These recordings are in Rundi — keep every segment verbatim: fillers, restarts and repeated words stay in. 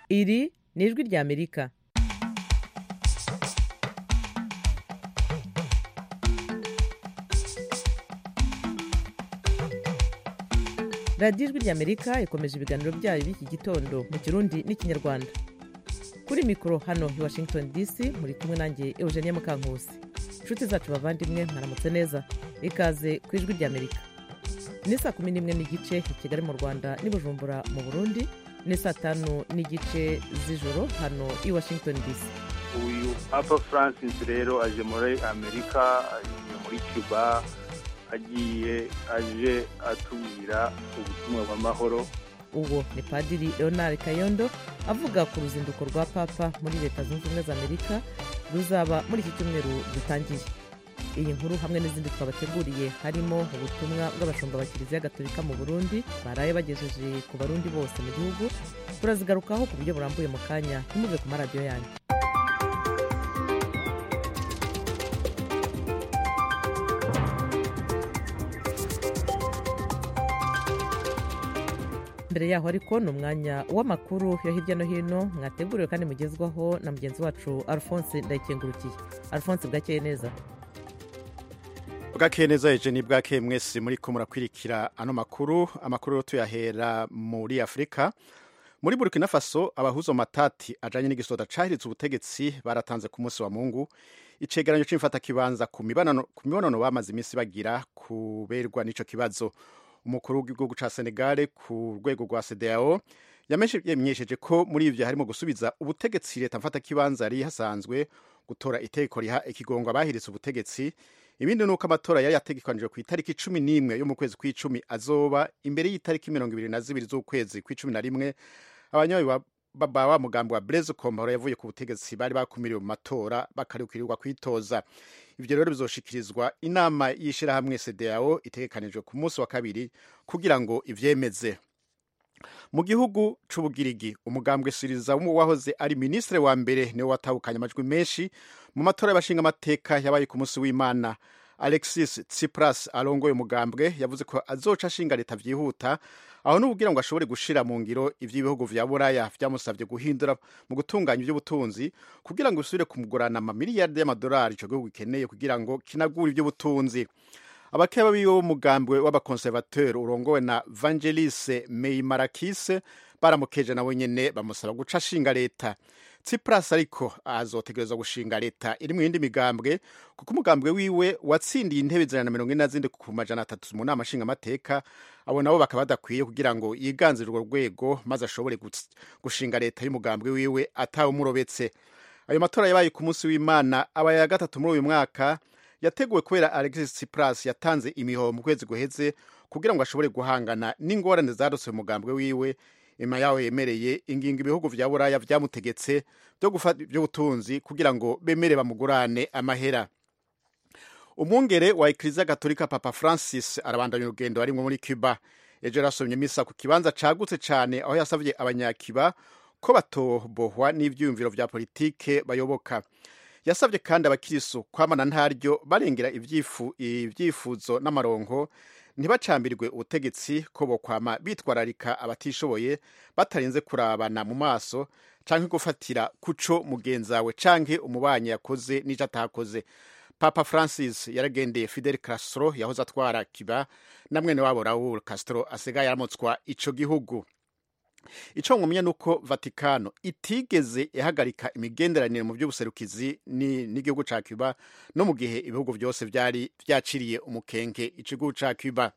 iri ni ijwi rya Amerika. radiyo ijwi rya Amerika ikomeje ibiganiro byayo b'iki gitondo mu Kirundi n'Ikinyarwanda. Kuri mikoro hano i Washington D C muri kumwe nanjye Eugenie Mukankusi. Inshuti zacu bavandimwe mwaramutse neza, ikaze ku ijwi rya Amerika. Ni saa kumi n'imwe n'igice i Kigali mu Rwanda n'i Bujumbura mu Burundi, ni saa tanu n'igice z'ijoro hano i Washington D C. Uyu Papa Francis rero aje muri Amerika, muri Cuba, agiye aje atubwira ubutumwa bw'amahoro. Uwo ni Padiri Leonard Kayondo avuga ku ruzinduko rwa Papa muri Leta Zunze Ubumwe za Amerika ruzaba muri iki cyumweru dutangiye. Iyi nkuru hamwe n'izindi twabateguriye harimo ubutumwa bw'abashumba ba Kiliziya Gatolika mu Burundi baraye bagejeje ku barundi bose mu gihugu, turazigarukaho ku buryo burambuye mu kanya ntimuve ku maradiyo yanyu. Mbere yaho ariko ni umwanya w'amakuru yo hirya no hino mwateguriwe kandi mugezwaho na mugenzi wacu Alphonse Ndayikengurukiye. Alphonse, bwakeye neza? Bwakeye neza Eugenie, bwakeye mwese muri ko murakwirikira ano makuru. Amakuru tuyahera muri Afrika. Muri Burkina Faso abahuzo matati ajanye n'igisoda cahiritse ubutegetsi baratanze ku munsi wa Mungu icegeranyo c'imfata kibanza ku mibonano ku mibonano bamaze iminsi bagira kuberwa n'ico kibazo. Umukuru w'igihugu ca Senegal ku rwego rwa C D A O yamenyesheje ko muri ivyo harimo gusubiza ubutegetsi leta mfata kibanza yari hasanzwe, gutora itegeko riha ikigongo abahiritse ubutegetsi. Ibindi nuko amatora yari yategekanijwe ku itariki cumi n'imwe yo mu kwezi kw'icumi azoba imbere y'itariki mirongo ibiri na zibiri z'ukwezi kw'icumi na rimwe. Abanyayi baba wa mugambi wa Blaise Compaoré yavuye ku butegetsi bari bakumiriwe mu matora bakarukirirwa kwitoza. Ivyo rero bizoshikirizwa inama y'ishirahamwe C D A O itegekanijwe ku munsi wa kabiri kugira ngo ivyemeze. Mu gihugu c'Ubugirigi umugambwe Syriza wahoze ari ministre wa mbere niwe watahukanye amajwi menshi mu matora y'abashinga amateka yabaye ku munsi w'Imana. Alexis Tsipras arongoye umugambwe yavuze ko azoca ashinga leta vyihuta, aho n'ubugira ngo ashobore gushira mu ngiro ivy'ibihugu vya Buraya vyamusavye guhindura mu gutunganya ivy'ubutunzi kugira ngo usubire kumugurana amamiliyardi y'amadolari ico gihugu gikeneye kugira ngo kinagure ivy'ubutunzi. Abakeba biwo mugambwe w'abakonservateur urongowe na Vangelis Meimarakis baramukeje nawe nyene bamusaba guca ashinga leta. Tsipras ariko azotegerezwa gushinga leta iri mu yindi migambwe kuko umugambwe wiwe watsindiye intebe ijana na mirongo ine na zine ku majana atatu mu nama nshinga amateka. Abo nabo bakaba badakwiye kugira ngo yiganzire urwo rwego maze ashobore gushinga leta y'umugambwe wiwe atawe umurobetse. Ayo matora yabaye ku munsi w'Imana abaye ya gatatu muri uyu mwaka, yateguwe kubera Alexis Tsipras yatanze imihoho mu kwezi guheze kugira ngo ashobore guhangana n'ingorane zarose mu mugambwe wiwe. Ima yawe yemereye ingingo ibihugu vya Buraya vyamutegetse byo gufata ivy'ubutunzi kugira ngo bemere bamugurane amahera. Umwungere wa Eklezia Gatolika Papa Francis arabandanya urugendo arimwo muri Cuba. Ejo yarasomye misa ku kibanza cagutse cane aho yasavye abanyakiba ko batobohwa n'ivyumviro vya politike bayoboka. Yasavye kandi abakirisu kwamana ntaryo barengera ivyifu ivyifuzo n'amaronko, ntibacambirwe ubutegetsi ko bokwama bitwararika abatishoboye batarinze kurabana mu maso canke gufatira kuco mugenzawe canke umubanye yakoze n'ico atakoze. Papa Francis yaragendeye Fidel Castro yahoze atwara Cuba na mwene wabo Raul Castro asigaye yaramutswa ico gihugu. Ico ngumenya nuko Vatikano itigeze ihagarika imigenderanire mu by'ubuserukizi n'igihugu ca Cuba no mu gihe ibihugu byose vyari vyaciriye umukenke igihugu ca Cuba.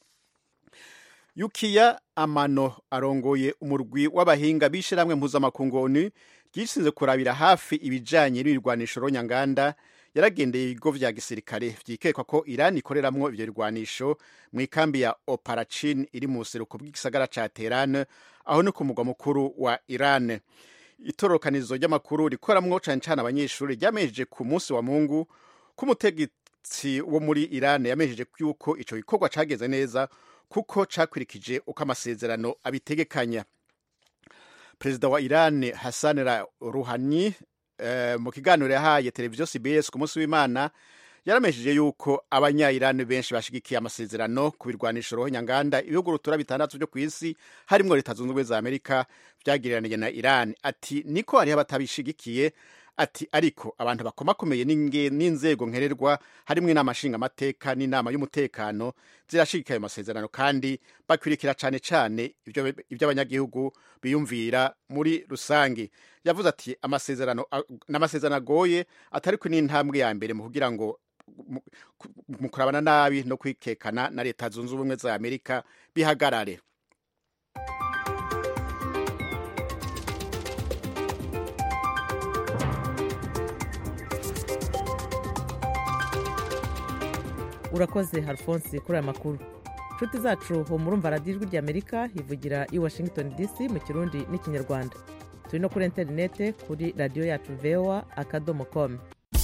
Yukiya Amano arongoye umurwi w'abahinga bishiramwe mpuzamakungu ONU ryishinze kurabira hafi ibijanye n'ibirwanisho ronyanganda, yaragendeye ibigo vya gisirikare vyikekwa ko Iran ikoreramwo ivyo birwanisho mu ikambi ya Oparachin iri mu buseruko bw'igisagara ca Tehran, aho ni ku mugwa mukuru wa Iran. Itororokanizo ry'amakuru rikoramwo cane cane abanyeshuri ryamejeje ku munsi wa Mungu ko umutegetsi wo muri Iran yamejeje yuko ico gikorwa cageze neza kuko cakwirikije uko amasezerano abitegekanya. Perezida wa Iran Hassan Rouhani Uh, mu kiganiro yahaye televiziyo C B S ku munsi w'Imana yaramesheje yuko abanya-Iran benshi bashigikiye amasezerano ku birwanisho ruhonyanganda ibihugu rutura bitandatu byo ku isi harimwo Leta Zunze Ubumwe za Amerika vyagiriraniye na Iran. Ati niko hariho abatabishigikiye, ati ariko abantu bakomakomeye n'inzego nkererwa harimwo inama nshingamateka n'inama y'umutekano zirashigikiye ayo masezerano kandi bakwirikira cane cane ivyo ivyo abanyagihugu biyumvira muri rusangi. Yavuze ati amasezerano n'amasezerano agoye atariko n'intambwe ya mbere mu kugira ngo mu kurabana nabi no kwikekana na Leta Zunze Ubumwe za Amerika bihagarare. Urakoze Alphonse kuri aya makuru. Nshuti zacu ho murumva radiyo ijwi ry'Amerika ivugira i Washington D C mu Kirundi n'Ikinyarwanda. Turi no kuri interinete kuri radiyo yacu v o a akadomo com.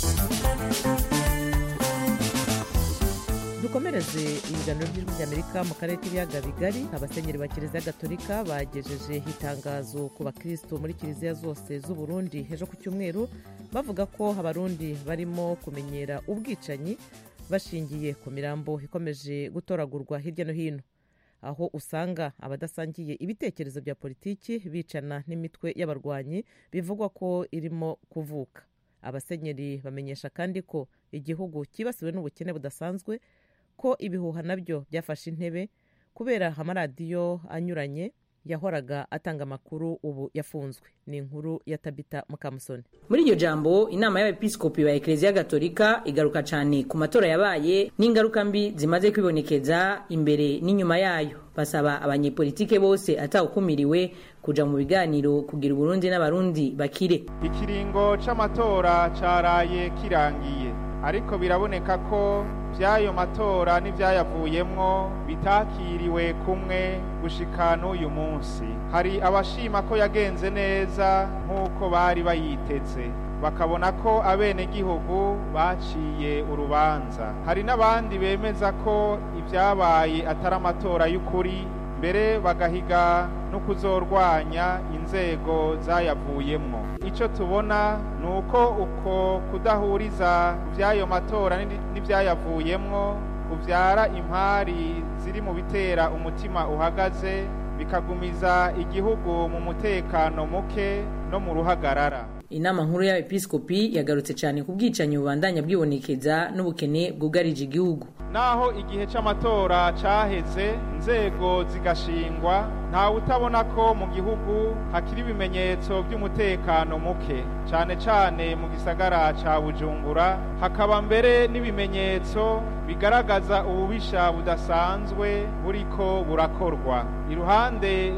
Dukomereze ibiganiro by'ijwi ry'Amerika mu karere k'ibiyaga bigari. Abasenyeri ba Kiliziya Gatolika bagejeje itangazo ku bakristo muri kiliziya zose z'u Burundi ejo ku cyumweru bavuga ko abarundi barimo kumenyera ubwicanyi bashingiye ku mirambo ikomeje gutoragurwa hirya no hino, aho usanga abadasangiye ibitekerezo bya politiki bicana n'imitwe y'abarwanyi bivugwa ko irimo kuvuka. Abasenyeri bamenyesha kandi ko igihugu kibasiwe n'ubukene budasanzwe, ko ibihuha nabyo byafashe intebe kubera amaradiyo anyuranye yahoraga atanga amakuru ubu yafunzwe. Ni inkuru ya Tabita Mukamusoni. Muri iryo jambo inama y'abepiskopi ba Eklezia Gatolika igaruka cyane ku matora yabaye n'ingaruka mbi zimaze kwibonekeza imbere n'inyuma yayo. Basaba abanyepolitike bose atawukumiriwe kuja mu biganiro kugira Burundi n'abarundi bakire. Ikiringo c'amatora caraye kirangiye, ariko biraboneka ko vyayo matora n'ivyayavuyemwo bitakiriwe kumwe gushika n'uyu munsi. Hari abashima ko yagenze neza nk'uko bari bayiteze, bakabona ko abene gihugu baciye urubanza. Hari n'abandi bemeza ko ivyabaye atari amatora y'ukuri, mbere bagahiga no kuzorwanya inzego zayavuyemwo. Ico tubona nuko uko kudahuriza vyayo matora n'ivyayavuyemwo kuvyara impari ziri mu bitera umutima uhagaze, bikagumiza igihugu mu mutekano muke no mu ruhagarara. Inama nkuru y'abepiskopi yagarutse cyane ku bwicanyi bubandanya bwibonekeza n'ubukene bwugarije igihugu. Naho igihe c'amatora caheze inzego zigashingwa, nta utabona ko mu gihugu hakiri ibimenyetso by'umutekano muke, cyane cyane mu gisagara ca Bujumbura. Hakaba mbere n'ibimenyetso bigaragaza ububisha budasanzwe buriko burakorwa. Iruhande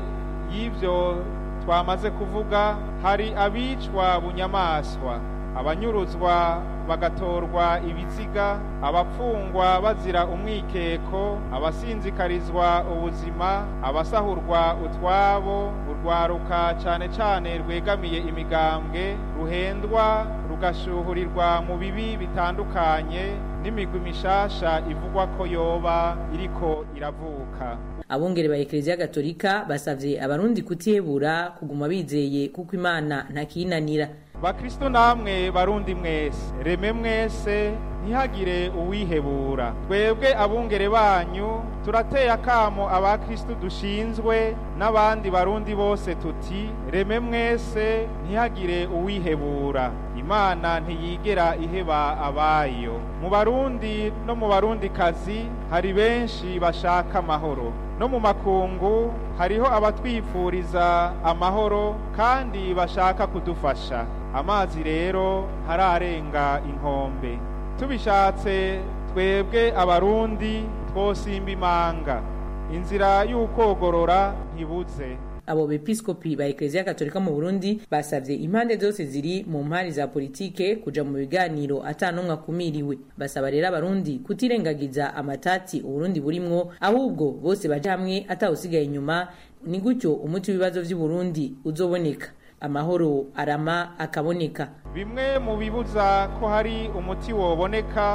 y'ivyo twamaze kuvuga, hari abicwa bunyamaswa, abanyuruzwa bagatorwa ibiziga, abapfungwa bazira umwikeko, abasinzikarizwa ubuzima, abasahurwa utwabo, urwaruka cyane cyane rwegamiye imigambwe ruhendwa rugashuhurirwa mu bibi bitandukanye, n'imigwi mishasha ivugwa ko yoba iriko iravuka. Abungere ba Eklezia Gatolika basavye abarundi kutihebura, kuguma bizeye kuko Imana ntakinanira. Bakristo namwe barundi mwese, reme mwese ntihagire uwihebura. Twebwe abungere banyu turateye akamo abakristo dushinzwe n'abandi barundi bose tuti reme mwese ntihagire uwihebura. Imana ntiyigera iheba abayo. Mu barundi no mu barundi kazi hari benshi bashaka amahoro. No mu makungu hariho abatwifuriza amahoro kandi bashaka kudufasha. Amazi rero hararenga inkombe. Tubishatse twebwe abarundi twosimba imanga, inzira y'ukogorora ntibuze. Abo bepiskopi ba Eklezia Gatolika mu Burundi basavye impande zose ziri mu mpari za politike kuja mu biganiro atanumwe akumiriwe. Basaba rero abarundi kutirengagiza amatati Uburundi burimwo, ahubwo bose baje hamwe atawusigaye inyuma. Ni gutyo umuti w'ibibazo vy'u Burundi uzoboneka, amahoro arama akaboneka. Bimwe mu bibuza ko hari umuti woboneka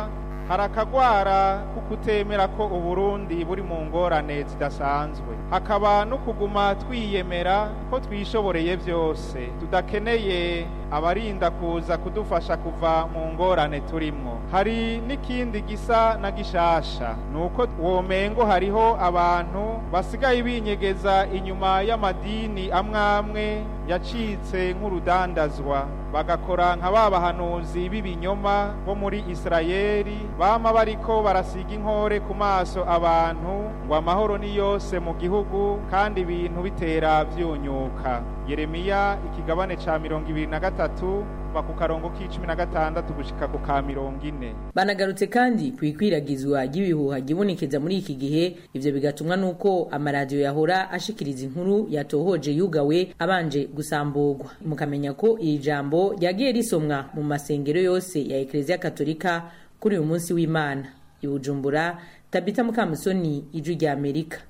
harakagwara kukutemera ko Uburundi buri mu ngorane zidasanzwe, hakaba no kuguma twiyemera ko twishoboreye byose, tudakeneye abarinda kuza kudufasha kuva mu ngorane turimwo. Hari n'ikindi gisa na gishasha, nuko womengo hariho abantu basigaye binyegeza inyuma y'amadini amwamwe yacitse nk'urudandazwa, bagakora nka babahanuzi b'ibinyoma bo muri Isirayeli bama bariko barasiga inkore ku maso abantu ngo amahoro ni yose mu gihugu kandi ibintu bitera vyunyuka. Yeremiya ikigabane ca mirongo ibiri na gatatu kuva ku karongo k'icumi na gatandatu gushika ku ka mirongo ine. Banagarutse kandi kwikwiragizwa ry'ibihuha gibonekeza muri iki gihe, ivyo bigatumwa nuko amaradiyo yahora ashikiriza inkuru yatohoje yugawe abanje gusamburwa. Mukamenya ko iri jambo ryagiye risomwa mu masengero yose ya Eklezia Katolika kuri uyu munsi w'Imana. I Bujumbura, Tabita Mukamusoni, Ijwi rya Amerika.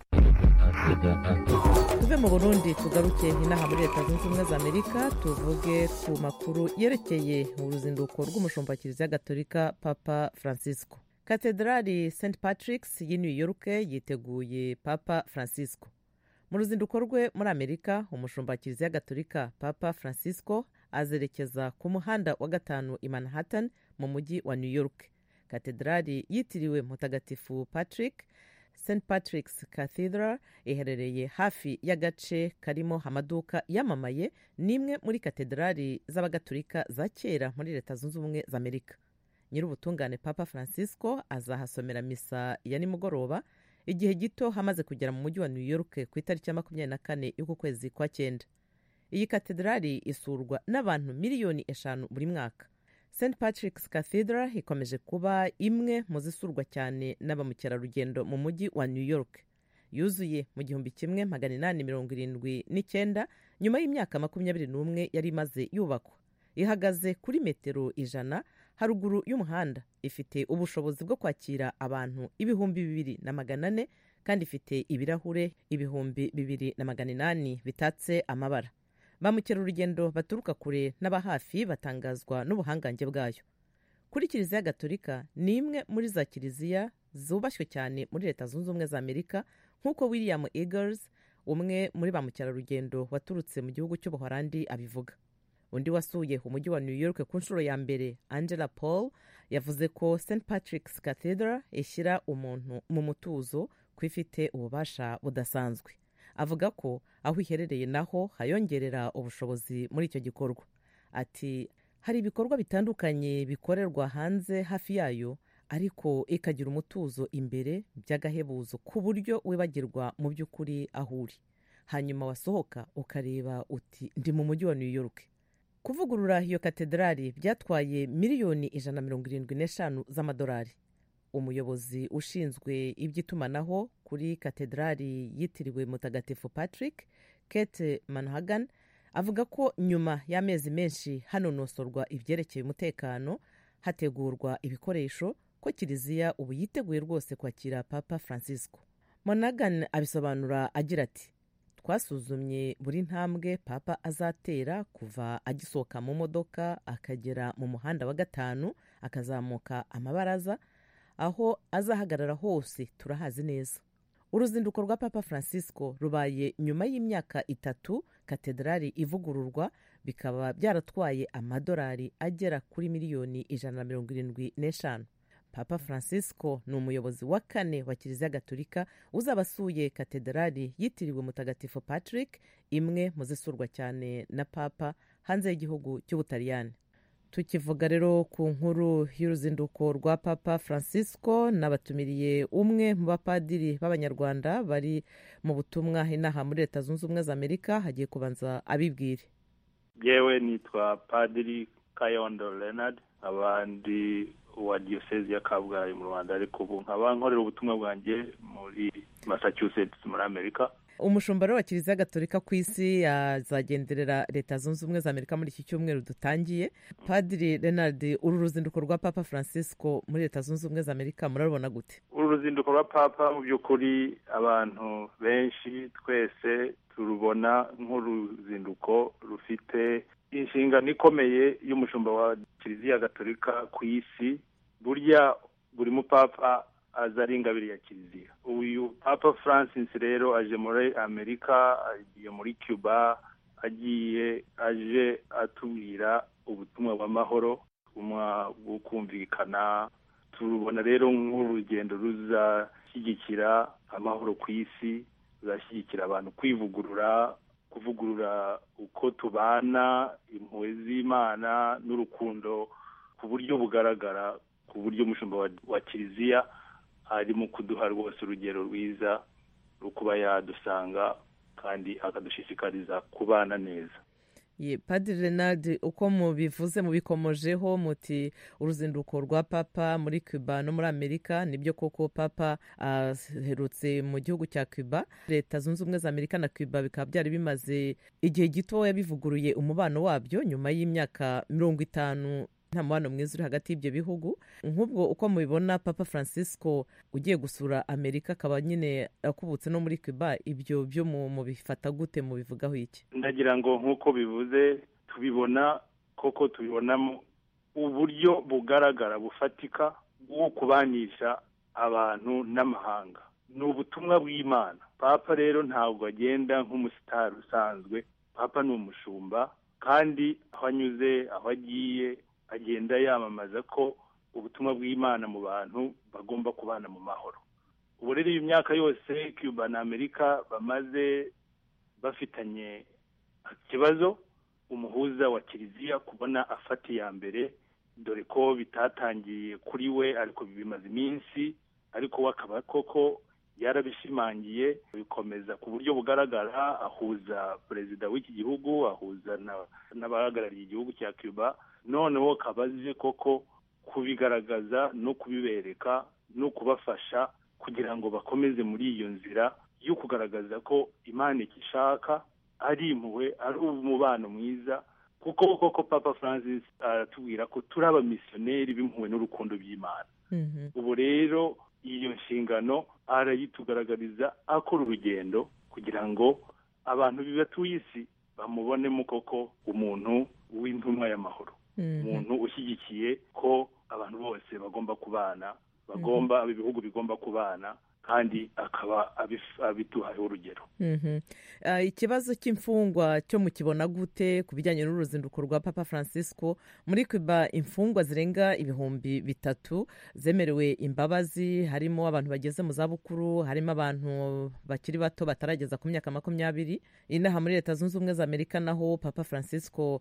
Tuve mu Burundi tugaruke inaha muri Leta Zunze Ubumwe za Amerika, tuvuge ku makuru yerekeye uruzinduko rw'umushumba wa Kiliziya Gatolika Papa Francisco. Katedrali Saint Patrick's y'i New York yiteguye Papa Francisco. Mu ruzinduko rwe muri Amerika, umushumba wa Kiliziya Gatolika Papa Francisco azerekeza ku muhanda wa gatanu i Manhattan mu mujyi wa New York. Katedrali yitiriwe Mutagatifu Patrick, Saint Patrick's Cathedral, iherereye hafi y'agace karimo amaduka yamamaye, nimwe muri katedrali z'abagatolika za kera muri Leta Zunze Ubumwe za Amerika. Nyir'ubutungane Papa Francisco azahasomera misa ya nimugoroba igihe gito hamaze kugera mu mujyi wa New York ku itariki ya makumyabiri na kane y'uku kwezi kwa cyenda. Iyi katedrali isurwa n'abantu miliyoni eshanu buri mwaka. Saint Patrick's Cathedral ikomeje kuba imwe mu zisurwa cyane n'abamukerarugendo mu mujyi wa New York. Yuzuye mu gihumbi kimwe magana inani mirongo irindwi n'icyenda nyuma y'imyaka makumyabiri n'umwe yari imaze yubakwa. Ihagaze kuri metero ijana haruguru y'umuhanda, ifite ubushobozi bwo kwakira abantu ibihumbi bibiri na magana ane kandi ifite ibirahure ibihumbi bibiri na magana inani bitatse amabara. Ba mukerarugendo baturuka kure n'abahafi batangazwa n'ubuhangange bwayo. Kuri Kiliziya Gatolika ni imwe muri za kiliziya zubashywe cyane muri Leta Zunze Ubumwe za Amerika, nk'uko William Eggers, umwe muri ba mukerarugendo waturutse mu gihugu cy'Ubuholandi abivuga. Undi wasuye umujyi wa New York ku nshuro ya mbere, Angela Paul, yavuze ko Saint Patrick's Cathedral ishyira umuntu mu mutuzo ko ifite ububasha budasanzwe. Avuga ko aho iherereye naho hayongerera ubushobozi muri icyo gikorwa. Ati, hari ibikorwa bitandukanye bikorerwa hanze hafi yayo, ariko ikagira umutuzo imbere by'agahebuzo ku buryo wibagirwa mu by'ukuri aho uri. Hanyuma wasohoka ukareba uti ndi mu mujyi wa New York. Kuvugurura iyo katedrali byatwaye miliyoni ijana na mirongo irindwi n'eshanu z'amadolari. Umuyobozi ushinzwe iby'itumanaho kuri katedrali yitiriwe Mutagatifu Patrick, Kate Manhagan, avuga ko nyuma y'amezi menshi hanonosorwa ibyerekeye umutekano, hategurwa ibikoresho, ko kiliziya ubu yiteguye rwose kwakira Papa Francisco. Manhagan abisobanura agira ati, twasuzumye buri ntambwe Papa azatera kuva agisohoka mu modoka akagera mu muhanda wa gatanu akazamuka amabaraza, aho azahagarara hose turahazi neza. Uruzinduko rwa Papa Francisco rubaye nyuma y'imyaka itatu katedrali ivugururwa, bikaba byaratwaye amadolari agera kuri miliyoni ijana na mirongo irindwi n'eshanu. Papa Francisco ni umuyobozi wa kane wa Kiliziya Gatolika uzaba asuye katedrali yitiriwe Mutagatifu Patrick, imwe mu zisurwa cyane na Papa hanze y'igihugu cy'Ubutaliyani. Tukivuga rero ku nkuru y'uruzinduko rwa Papa Francisco, n'abatumiriye umwe mu bapadiri b'Abanyarwanda bari mu butumwa inaha muri Leta Zunze Ubumwe za Amerika, hagiye kubanza abibwire. Yewe nitwa Padiri Kayondo Leonard, abandi wa Diocese ya Kabgayi mu Rwanda, ariko ubu nkaba nkorera ubutumwa bwanjye muri Massachusetts muri Amerika. Umushumba wa Kiliziya Gatolika ku isi azagenderera Leta Zunze Ubumwe za Amerika muri iki cyumweru dutangiye. Padiri Leonard, uru ruzinduko rwa Papa Francisco muri Leta Zunze Ubumwe za Amerika murabona gute? Uru ruzinduko rwa Papa mu by'ukuri abantu benshi twese turubona nk'uruzinduko rufite inshingano ikomeye y'umushumba wa Kiliziya Gatolika ku isi. Burya buri mupapa aza ari ingabire ya kiliziya. Uyu Papa Francis rero aje muri Amerika, agiye muri Cuba, agiye aje atubwira ubutumwa bw'amahoro, ubutumwa bwo kumvikana. Turubona rero nk'urugendo ruzashyigikira amahoro ku isi, ruzashyigikira abantu kwivugurura, kuvugurura uko tubana, impuhwe z'Imana n'urukundo ku buryo bugaragara, ku buryo umushumba wa, wa kiliziya arimo kuduha rwose urugero rwiza rwo kuba yadusanga kandi akadushishikariza kubana neza. Ye Padiri Renard, uko mubivuze mubikomojeho muti uruzinduko rwa Papa muri Cuba no muri Amerika, nibyo koko Papa aherutse mu gihugu cya Cuba. Leta Zunze Ubumwe za Amerika na Cuba bikaba byari bimaze igihe gito yabivuguruye umubano wabyo nyuma y'imyaka mirongo itanu nta mubano mwiza uri hagati y'ibyo bihugu. Nk'ubwo uko mubibona Papa Francisco ugiye gusura Amerika akaba nyine akubutse no muri Cuba, ibyo byo mubifata gute, mubivugaho iki? Ndagira ngo nk'uko bivuze tubibona koko, tubibonamo uburyo bugaragara bufatika bwo kubanisha abantu n'amahanga. Ni ubutumwa bw'Imana. Papa rero ntabwo agenda nk'umusitari usanzwe. Papa ni umushumba, kandi aho anyuze, aho agiye, agenda yamamaza ko ubutumwa bw'Imana mu bantu bagomba kubana mu mahoro. Ubu rero iyi myaka yose Cuba na Amerika bamaze bafitanye ikibazo, umuhuza wa kiliziya kubona afata iya mbere, dore ko bitatangiye kuri we ariko bimaze iminsi, ariko wakaba koko yarabishimangiye bikomeza ku buryo bugaragara, ahuza perezida w'iki gihugu, ahuza n'abahagarariye igihugu cya Cuba, noneho kabaje koko kubigaragaza no kubibereka no kubafasha kugira ngo bakomeze muri iyo nzira yo kugaragaza ko Imana ikishaka ari impuhwe, ari umubano mwiza, kuko koko Papa Francis aratubwira ko turi abamisiyoneri b'impuhwe n'urukundo by'Imana. Mm-hmm. Ubu rero iyo nshingano arayitugaragariza akora urugendo kugira ngo abantu bibatuye isi bamubonemo koko umuntu w'intumwa y'amahoro. Mm-hmm. Umuntu ushyigikiye ko abantu bose bagomba kubana, bagomba mm-hmm. ibihugu bigomba kubana, kandi akaba abituhaye urugero. Mm-hmm. Uh, ikibazo cy'imfungwa cyo mukibona gute ku bijyanye n'uruzinduko rwa Papa Francisco? Muri Cuba imfungwa zirenga ibihumbi bitatu zemerewe imbabazi, harimo abantu bageze mu zabukuru, harimo abantu bakiri bato batarageza ku myaka makumyabiri. Inaha muri Leta Zunze Ubumwe za Amerika naho Papa Francisco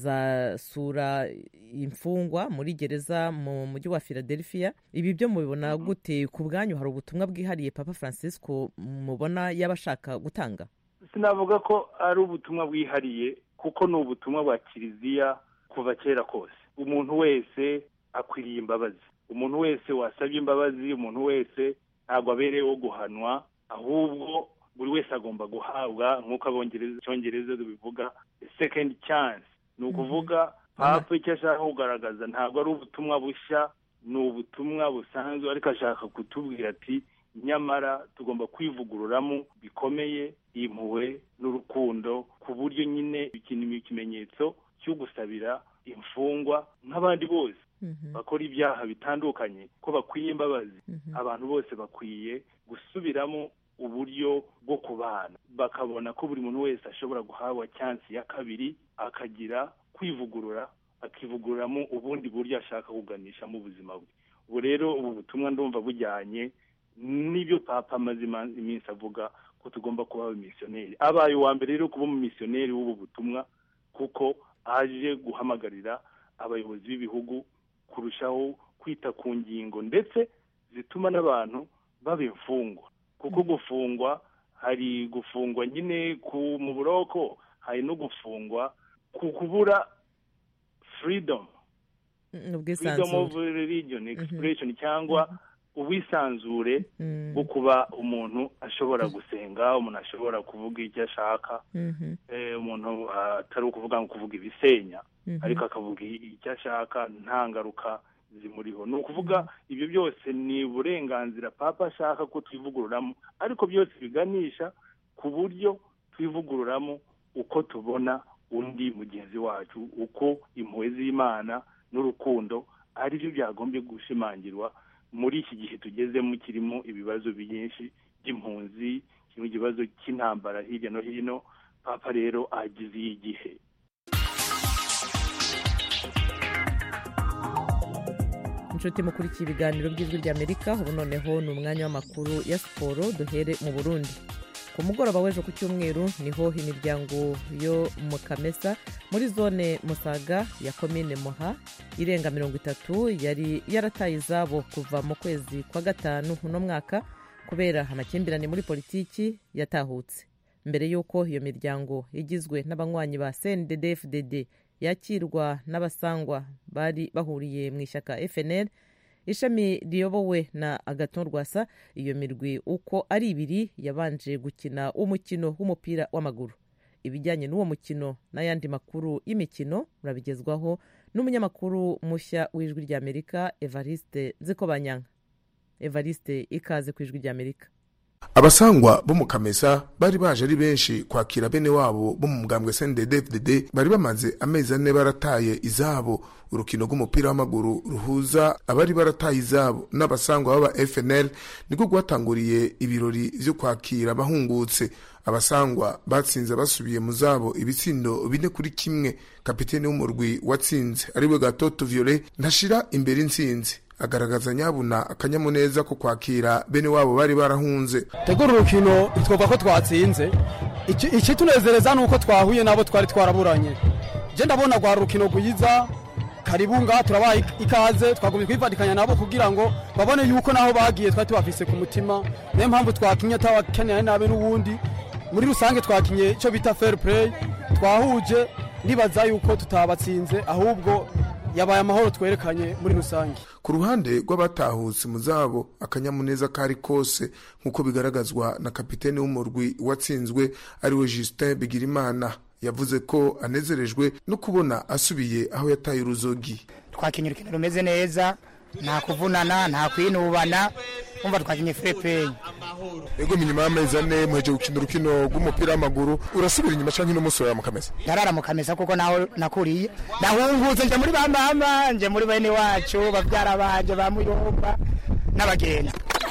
azasura imfungwa muri gereza mu mujyi wa Philadelphia. Ibi byo mubibona gute? Ku bwanyu hari ubutumwa bwihariye Papa Francisco mubona yabashaka gutanga? Sinavuga ko ari ubutumwa bwihariye, kuko ni ubutumwa bwa kiliziya kuva kera kose. Umuntu wese akwiriye imbabazi, umuntu wese wasabye imbabazi, umuntu wese ntabwo abereyeho guhanwa, ahubwo buri wese agomba guhabwa, nk'uko abongereza icyongereza bivuga second chance. Ni ukuvuga Papa icyo ashaka kugaragaza ntabwo ari ubutumwa bushya, ni ubutumwa busanzwe, ariko ashaka kutubwira ati nyamara tugomba kwivugururamo bikomeye impuhwe n'urukundo, ku buryo nyine ikintu ikimenyetso cyo gusabira imfungwa nk'abandi bose mm-hmm. bakora ibyaha bitandukanye ko bakwiye imbabazi. Mm-hmm. Abantu bose bakwiye gusubiramo uburyo bwo kubana, bakabona ko buri muntu wese ashobora guhabwa chance ya kabiri, akagira kwivugurura, akivugururamo ubundi buryo ashaka kuganisha mu buzima bwe. Ubu rero ubu butumwa ndumva bujyanye n'ibyo Papa amaze iminsi avuga ko tugomba kuba abamisiyoneri. Abaye uwa mbere rero kuba umumisiyoneri w'ubu butumwa, kuko aje guhamagarira abayobozi b'ibihugu kurushaho kwita ku ngingo ndetse zituma n'abantu baba imfungwa, kuko gufungwa hari gufungwa nyine ku mu buroko, hari no gufungwa ku kubura freedom freedom of religion expression, mm-hmm. cyangwa mm-hmm. ubwisanzure bwo mm. kuba umuntu ashobora gusenga, umuntu ashobora kuvuga icyo ashaka, mm-hmm. eh, umuntu atari uh, ukuvuga ngo kuvuga ibisenya, mm-hmm. ariko akavuga icyo ashaka nta ngaruka zimuriho. Ni ukuvuga mm-hmm. ibyo byose ni uburenganzira Papa ashaka ko twivugururamo, ariko byose biganisha ku buryo twivugururamo uko tubona undi mugenzi wacu, uko impuhwe z'Imana n'urukundo ari byo byagombye gushimangirwa muri iki gihe tugezemo kirimo ibibazo byinshi by'impunzi, kirimo ikibazo cy'intambara hirya no hino. Papa rero agize igihe. inshuti mukurikiye ibiganiro by'ijwi ry'Amerika, ubu noneho ni umwanya w'amakuru ya siporo. Duhere mu Burundi. Ku mugoroba w'ejo ku cyumweru niho imiryango yo mu Kamesa muri zone Musaga ya komine Muha irenga mirongo itatu yari yarataye izabo kuva mu kwezi kwa gatanu uno mwaka kubera amakimbirane muri politiki yatahutse. Mbere y'uko iyo miryango igizwe n'abanywanyi ba C N D D F D D yakirwa n'abasangwa bari bahuriye mu ishyaka F N L, ishami riyobowe na Agathon Rwasa, iyo mirwi uko ari ibiri yabanje gukina umukino w'umupira w'amaguru. Ibijyanye n'uwo mukino n'ayandi makuru y'imikino murabigezwaho n'umunyamakuru mushya w'ijwi ry'Amerika Evariste Nzikobanyanka. Evariste, ikaze ku ijwi ry'Amerika. Abasangwa bo mu Kamesa bari baje ari benshi kwakira bene wabo bo mu mugambwe C N D D F D D bari bamaze amezi ane barataye izabo. Urukino rw'umupira w'amaguru ruhuza abari barataye izabo n'abasangwa baba F N L niko gwatanguriye ibirori byo kwakira abahungutse. Abasangwa batsinze basubiye mu zabo ibitsindo bine kuri kimwe. Kapiteni w'umurwi watsinze ariwe Gatoto Violet ntashira imbere intsinzi, agaragaza nyabuna akanyamuneza ko kwakira bene wabo bari barahunze. Tegura urukino twova ko twatsinze, iki tunezereza nuko twahuye nabo twari twaraburanye. Je ndabona gwa rukino guyiza karibunga turabaye ikaze, twagumye kwivadikanya nabo kugira ngo babone yuko naho bagiye twari tubafise ku mutima. Niyo mpamvu twakinye tawakeneye nabe n'ubundi. Muri rusange twakinye ico bita fair play, twahuje nibaza yuko tutabatsinze ahubwo yabaye amahoro twerekanye muri rusange. Ku ruhande rw'abatahutse mu zabo akanyamuneza kari kose nkuko bigaragazwa na kapiteni w'umurwi watsinzwe ariwe Justin Bigirimana. Yavuze ko anezerejwe no kubona asubiye aho yataye uruzogi. Twakinye urukino rumeze neza, nta kuvunana, nta kwinubana, umva twakinye fair play. Ego minyuma y'amezi ane muheje gukina urukino rw'umupira w'amaguru, urasubira inyuma canke n'umusoro ya mu Kamesa? Ndarara mu Kamesa kuko naho nakuriye, nahungutse nje muri bamama, nje muri bene wacu bavyara banje bamuyomba n'abagenda.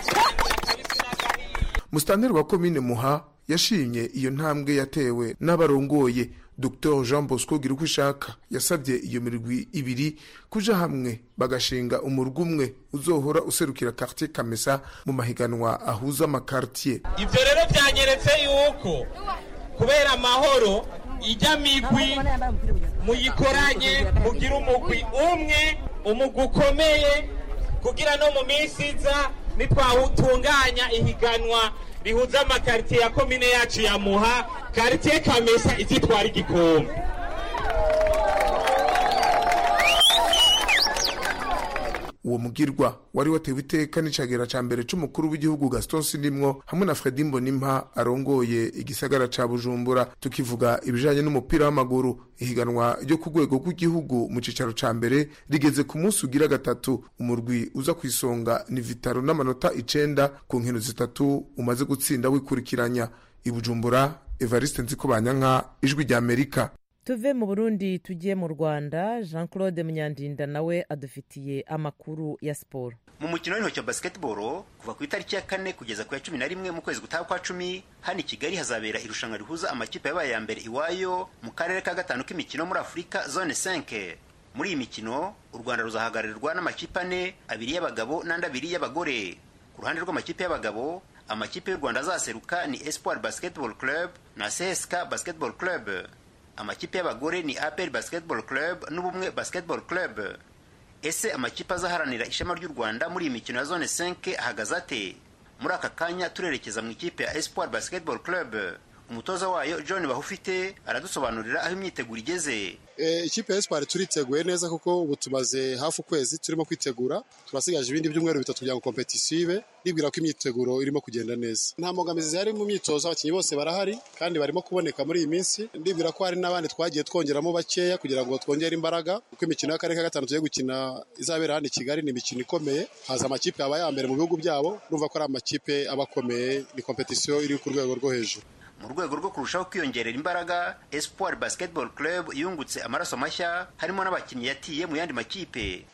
Mustanteri wa komine Muha yashimye iyo ntambwe yatewe n'abarongoye. Docteur Jean Bosco Girukwishaka yasabye iyo mirwi ibiri kuja hamwe bagashinga umurwi umwe uzohora userukira quartier Kamesa mu mahiganwa ahuza amakartier. Ivyo rero byanyeretse yuko kubera amahoro ijya migwi muyikoranye mugira umugwi umwe, umugwi ukomeye kugira no mu minsi iza nitwawutunganya ihiganwa rihuza amakartier ya komine yacu ya Muha, quartier Kamesa izitwara igikombe. Uwo mugirwa wari watewe iteka n'icagera ca mbere c'umukuru w'igihugu Gaston Sindimwo hamwe na Fredy Mbonimpa arongoye igisagara ca Bujumbura. Tukivuga ibijanye n'umupira w'amaguru, ihiganwa ryo ku rwego rw'igihugu mu cicaro ca mbere rigeze ku munsi ugira gatatu. Umurwi uza kwisonga ni Vitaro n'amanota icenda ku nkino zitatu umaze gutsinda wikurikiranya. I Bujumbura, Evariste Nzikobanyanka, ijwi ry'Amerika. Tuve mu Burundi tugiye mu Rwanda. Jean Claude Munyandinda nawe adufitiye amakuru ya siporo. Mu mukino w'intoki wa basketball kuva ku itariki ya kane kugeza ku ya cumi na rimwe mu kwezi gutaha kwa cumi, hano i Kigali hazabera irushanwa rihuza amakipe yabaye ya mbere iwayo mu karere ka gatanu k'imikino muri Afurika zone cinq. Muri iyi mikino u Rwanda ruzahagararirwa n'amakipe ane, abiri y'abagabo n'andi abiri y'abagore. Ku ruhande rw'amakipe y'abagabo, amakipe y'u Rwanda azaseruka ni Espoir Basketball Club na C S K Basketball Club. Amakipe y'abagore ni A P R Basketball Club n'Ubumwe Basketball Club. Ese amakipe azaharanira ishema ry'u Rwanda muri iyi mikino ya zone cinq ahagaze ate? Muri aka kanya turerekeza mu ikipe ya Espoir Basketball Club. Umutoza wayo John Bahufite aradusobanurira aho imyiteguro igeze. Eh, ikipe ya Espoir turiteguye neza kuko ubu tumaze hafi ukwezi turimo kwitegura, turasigaje ibindi byumweru bitatu kugira ngo competition ibe, nibwira ko imyiteguro irimo kugenda neza. Nta mbogamizi zari mu myitozo, abakinyi bose barahari kandi barimo kuboneka muri iyi minsi. Ndibwira ko hari n'abandi twagiye twongeramo bakeya kugira ngo twongere imbaraga, kuko imikino y'akarere ka gatanu tugiye gukina izabera hano i Kigali ni imikino ikomeye. Haza amakipe aba ya mbere mu bihugu byabo, urumva ko ari amakipe abakomeye, ni competition iri ku rwego rwo hejuru. Mu rwego rwo kurushaho kwiyongerera imbaraga, Espoir Basketball Club yungutse amaraso mashya harimo n'abakinnyi yatiye mu yandi makipe.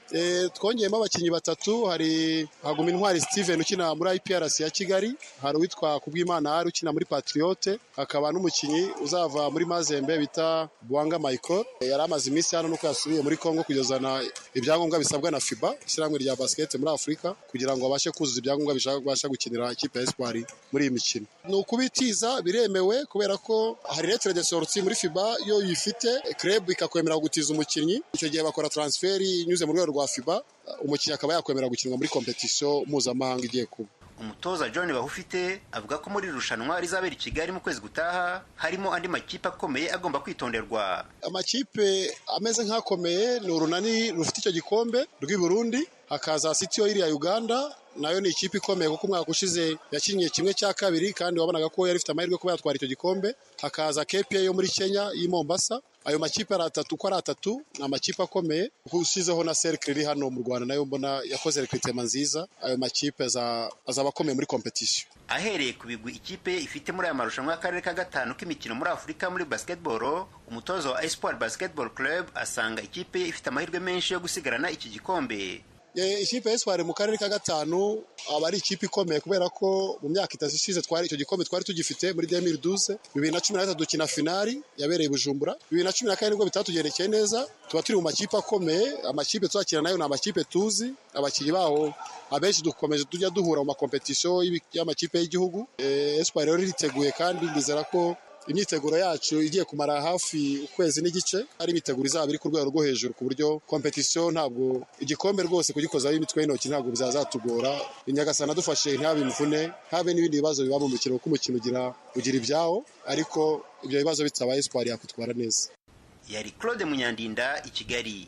E, twongeyemo abakinnyi batatu, hari Haguma Intwari Steven ukina muri I P R C ya Kigali, hari uwitwa Kubwimana Ari ukina muri Patriote, hakaba n'umukinnyi uzava muri Mazembe bita Bwanga Michael. E, yari amaze iminsi hano nuko yasubiye muri Kongo kugezana ibyangombwa bisabwa na FIBA, ishyirahamwe rya basket muri Afurika, kugira ngo abashe kuzuza ibyangombwa bishaka gukinira ikipe ya Espoir muri iyi mikino. Ni ukubitiza biremewe kubera ko hari lettre de sortie muri FIBA, yo yifite club ikakwemera gutiza umukinnyi, icyo gihe bakora transfer inyuze mu rwego rwa FIBA, umukinnyi akaba yakwemera gukinwa muri competition mpuzamahanga igiye kuba. Umutoza John Bahufite avuga ko muri rushanwa rizabera i Kigali mu kwezi gutaha harimo andi makipe akomeye agomba kwitonderwa. Amakipe ameze nk'akomeye ni Urunani rufite icyo gikombe rw'i Burundi, hakaza City Oil ya Uganda, nayo ni ikipe ikomeye kuko umwaka ushize yakinnye kimwe cya kabiri kandi wabonaga ko yari ifite amahirwe kuba yatwara icyo gikombe. Hakaza K P A yo muri Kenya y'i Mombasa. Ayo makipe ari atatu, ko ari atatu ni amakipe akomeye. Usizeho na Cercle iri hano mu Rwanda nayo mbona yakoze recruitment nziza. Ayo makipe azaba akomeye muri competition. Ahereye ku bigwi ikipe ifite muri aya marushanwa y'akarere ka gatanu k'imikino muri Afurika muri basketball, umutoza wa Espoir Basketball Club asanga ikipe ifite amahirwe menshi yo gusigarana iki gikombe. Ikipe Espoir mu karere ka gatanu aba ari ikipe ikomeye kubera ko mu myaka itatu ishize twari icyo gikombe twari tugifite muri deux mille douze, bibiri na cumi na gatatu dukina finali yabereye Bujumbura, bibiri na cumi na kane nibwo bitatugerekeye neza. Tuba turi mu makipe akomeye, amakipe twakira nayo ni amakipe tuzi, abakinnyi baho abenshi dukomeje tujya duhura mu makompetisiyo y'amakipe y'igihugu. Espoir rero riteguye kandi ndizera ko imyiteguro yacu igiye kumara hafi ukwezi n'igice, ari imiteguro izaba iri ku rwego rwo hejuru ku buryo competition ntabwo igikombe rwose kugikozaho imitwe y'intoki ntabwo bizazatugora. Inyagasana dufashe ntabe imvune, habe n'ibindi bibazo biba mu mukino kuko umukino ugira ugira ibyawo, ariko ibyo bibazo bitaba Espoir yakwitwara neza. Yari Claude Munyandinda i Kigali.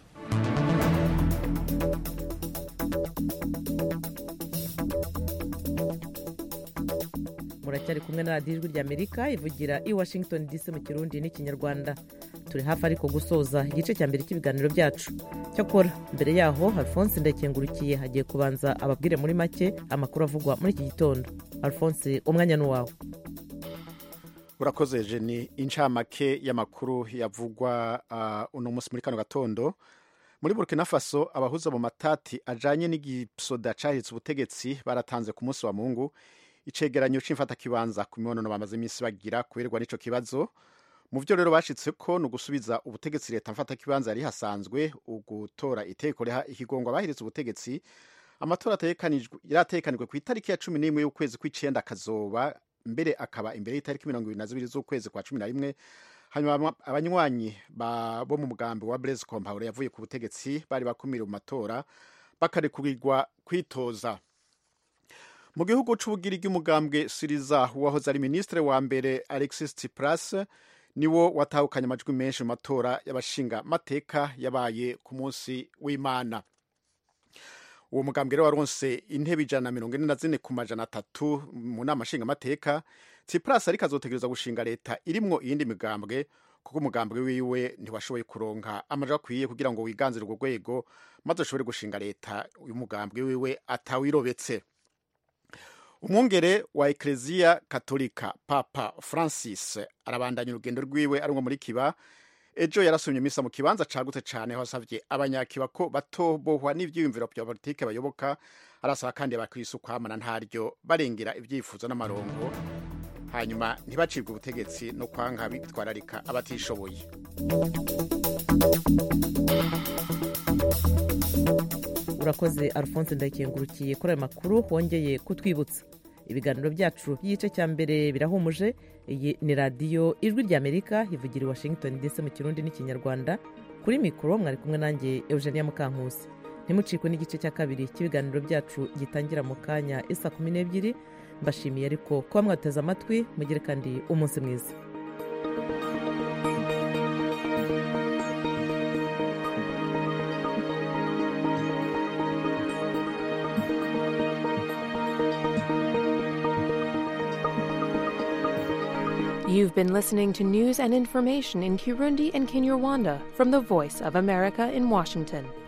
muracyari kumwe na radiyo ijwi ry'Amerika ivugira i Washington D C mu Kirundi n'ikinyarwanda. Turi hafi ariko gusoza igice cya mbere cy'ibiganiro byacu. Cyakora mbere yaho Alphonse Ndakengurukiye hagiye kubanza ababwire muri make amakuru avugwa muri iki gitondo. Alphonse, umwanya ni wawe. Urakoze Jenny. Incamake y'amakuru yavugwa uh, uno munsi muri kano gatondo. Muri Burkina Faso abahuza mu matati ajanye n'igisoda cahitse ubutegetsi baratanze ku munsi wa Mungu icegeranyo c'imfata kibanza ku mibonano bamaze iminsi bagira kuberwa n'ico kibazo. Mu vyo rero bashitse ko no gusubiza ubutegetsi leta mfata kibanza yari hasanzwe ugutora iteko reha ikigongo abahiritse ubutegetsi. Amatora atekanijwe yaratekanijwe ku itariki ya cumi n'imwe y'ukwezi kw'icenda kazoba mbere akaba imbere y'itariki mirongo ibiri na zibiri z'ukwezi kwa cumi na rimwe. Hanyuma abanywanyi bo mu mugambi wa Blaise Compaoré yavuye ku butegetsi bari bakumira mu matora bakarekurirwa kwitoza. Mu gihugu c'ubugirigi umugambwe Syriza wahoze ari ministre wa mbere Alexis Tsipras niwo watahukanye amajwi menshi mu matora y'abashinga mateka yabaye ku munsi w'Imana. Uwo mugambwe rero waronse intebe ijana na mirongo ine na zine ku majana atatu mu nama nshinga mateka. Tsipras ariko azotegereza gushinga leta irimwo iyindi migambwe kuko umugambwe wiwe ntiwashoboye kuronka amaja akwiye kugira ngo wiganzire urwo rwego maze ashobore gushinga leta. Uyu mugambwe wiwe atawirobetse. Umwungere wa Ecclesia Katolika Papa Francis arabandanya urugendo rwiwe arumwe muri Kiba. Ejo yarasomye misa mu kibanza cagutse cane aho asavye abanyakiba ko batobohwa n'ivyiyumviro bya politike bayoboka. Arasaba kandi abakristo kwamana ntaryo barengera ivyifuzo n'amarongo hanyuma ntibacibwe ubutegetsi no kwanga bitwararika abatishoboye. Urakoze Alphonse Ndakengurukiye kuri aya makuru wongeye kutwibutsa. Ibiganiro byacu by'igice cya mbere birahumuje. Iyi ni radiyo ijwi ry'Amerika ivugira i Washington D C mu Kirundi n'ikinyarwanda. Kuri mikoro mwari kumwe nanjye Eugenia Mukankusi. Ntimucikwe n'igice cya kabiri cy'ibiganiro byacu gitangira mu kanya isa kumi n'ebyiri. Mbashimiye ariko kuba mwateze amatwi, mugire kandi umunsi mwiza. You've been listening to news and information in Kirundi and Kinyarwanda from the Voice of America in Washington.